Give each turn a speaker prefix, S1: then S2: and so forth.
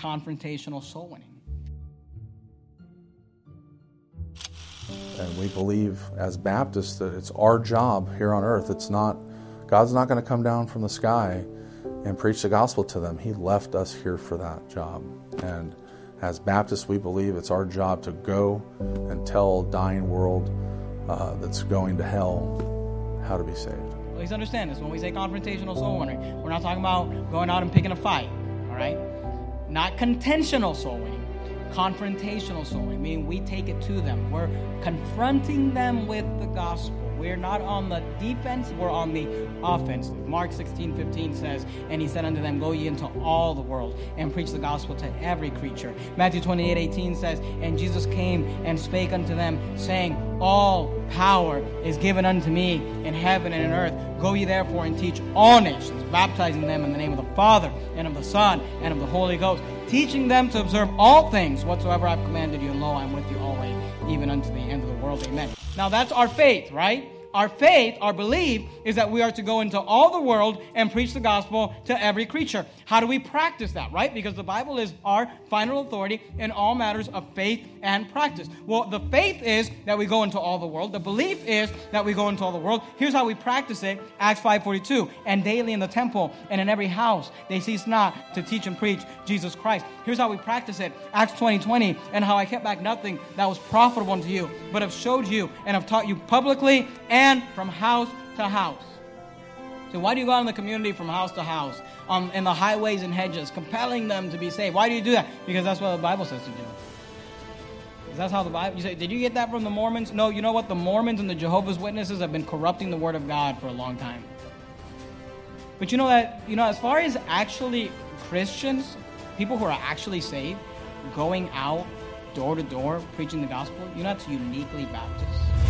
S1: confrontational soul winning.
S2: And we believe as Baptists that it's our job here on earth. God's not going to come down from the sky and preach the gospel to them. He left us here for that job. And as Baptists, we believe it's our job to go and tell a dying world that's going to hell how to be saved.
S1: Please understand this. When we say confrontational soul winning, we're not talking about going out and picking a fight, all right? Not contentional soul winning. Confrontational soul winning, meaning we take it to them. We're confronting them with the gospel. We're not on the defense, we're on the offense. Mark 16:15 says, and he said unto them, go ye into all the world and preach the gospel to every creature. Matthew 28:18 says, and Jesus came and spake unto them, saying, all power is given unto me in heaven and in earth. Go ye therefore and teach all nations, baptizing them in the name of the Father and of the Son and of the Holy Ghost, teaching them to observe all things whatsoever I've commanded you, and lo, I'm with you always, even unto the end of the world. Amen. Now that's our faith, right? Our faith, our belief, is that we are to go into all the world and preach the gospel to every creature. How do we practice that, right? Because the Bible is our final authority in all matters of faith and practice. Well, the faith is that we go into all the world. The belief is that we go into all the world. Here's how we practice it. Acts 5:42, and daily in the temple and in every house they cease not to teach and preach Jesus Christ. Here's how we practice it. Acts 20:20, and how I kept back nothing that was profitable unto you, but have showed you and have taught you publicly and from house to house. So why do you go out in the community from house to house, in the highways and hedges, compelling them to be saved? Why do you do that? Because that's what the Bible says to do. Because that's how the Bible... You say, did you get that from the Mormons? No, you know what? The Mormons and the Jehovah's Witnesses have been corrupting the Word of God for a long time. But you know that, as far as actually Christians, people who are actually saved, going out door to door preaching the gospel, that's uniquely Baptist.